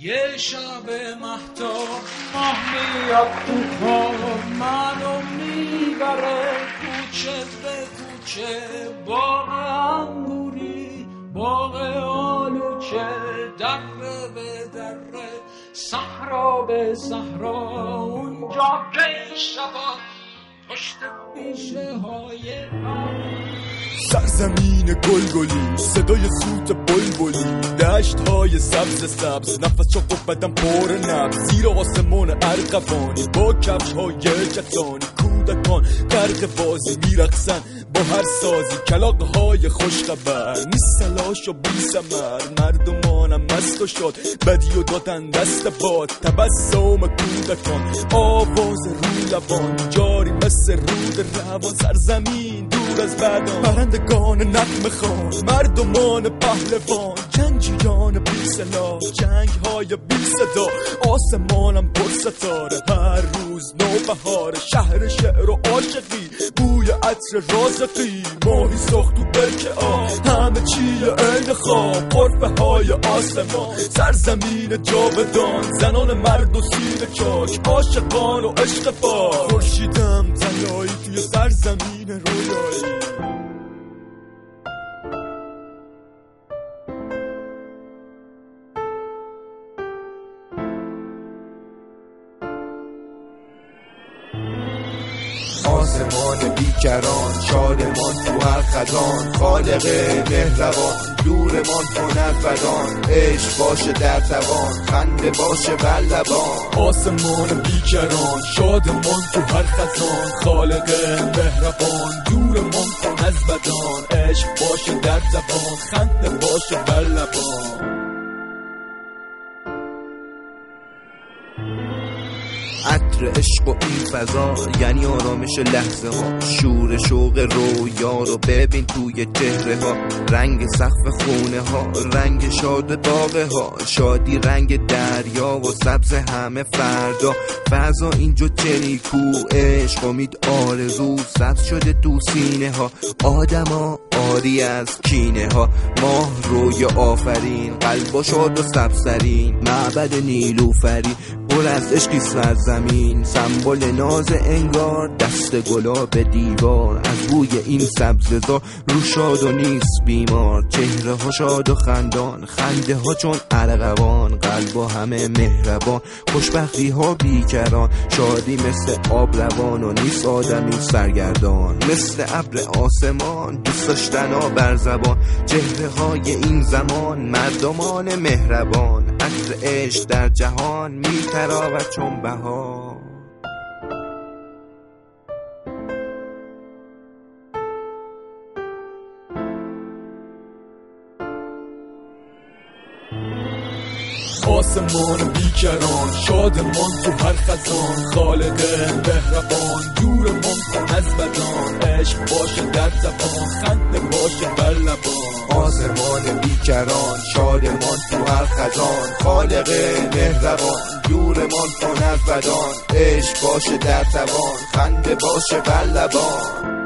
یه شب مهتاب ماه میاد تو خواب منو میبره کوچه به کوچه، باغ انگوری باغ آلوچه، دره به دره صحرا به صحرا، اونجا که شبا پشت بیشه های سرزمین گلگلی، صدای سوت بلبلی، دشت های سبز سبز، نفس چاق و بدن پر نبض، زیر آسمان ارغوانی با کفش های کتانی، کودکان غرق بازی میرقصن با هر سازی، کلاغ های خوشخبر نیست سلاش و بی ثمر، مردمانم مست و شاد بدی و دادن دست باد، تبسم کودکان آواز رو لبان جاری مثل رود روان، سرزمین دور از بدان، پرندگان نغمه خوان، مردمان پهلوان، جنگجویان بی سلاح، جنگ های بی صدا، آسمانم پر ستاره، هر روز نوبهار، شهر شعر و عاشقی، بوی عطر رازقی، ماهی ساخت تو برکه همه چیه عین خواب، غرفه های آسمان، سرزمین جاودان، زنان مرد و سینه چاک، عاشقان و عشق پاک، خورشیدم طلایی توی سرزمین رویایی. آسمان بیکران، شادمان تو هر خزان، خالق مهربان دورمان کند بدان، عشق باشه در توان، خنده باشه بر لبان. آسمان بیکران، شادمان تو هر خزان، خالق مهربان دورمان کن از بدان، عشق باشه در توان، خنده باشه بر لبان. عطر عشق و این فضا یعنی آرامش لحظه ها، شور شوق رویا رو ببین توی چهره ها، رنگ سقف خونه ها، رنگ شاد باغه ها، شادی رنگ دریا و سبز همه فردا، فضا اینجا چریکو، عشق امید آرزو سبز شده تو سینه ها، آدم ها آری از کینه ها، ماه روی آفرین، قلب شاد و سبزترین، معبد نیلوفری پر از عشقی سرزمین، سمبل ناز انگار، دست گلاب دیوار، از بوی این سبززار رو شاد و نیست بیمار، چهره ها شاد و خندان، خنده ها چون ارغوان، قلب ها همه مهربان، خوشبختی ها بیکران، شادی مثل آب روان و نیست آدمی سرگردان، مثل ابر آسمان دوست داشتن ها بر زبان، چهره های این زمان مردمان مهربان، عطر عشق در جهان میتراود چون بهار. آسمان بیکران، شادمان تو هر خزان، خالق مهربان دورمان کن از بدان، عشق باشه در زبان، خنده باشه بر لبان. آسمان بیکران، شادمان تو هر خزان، خالق مهربان دورمان کن از بدان، عشق باشه در توان، خنده باشه بر لبان.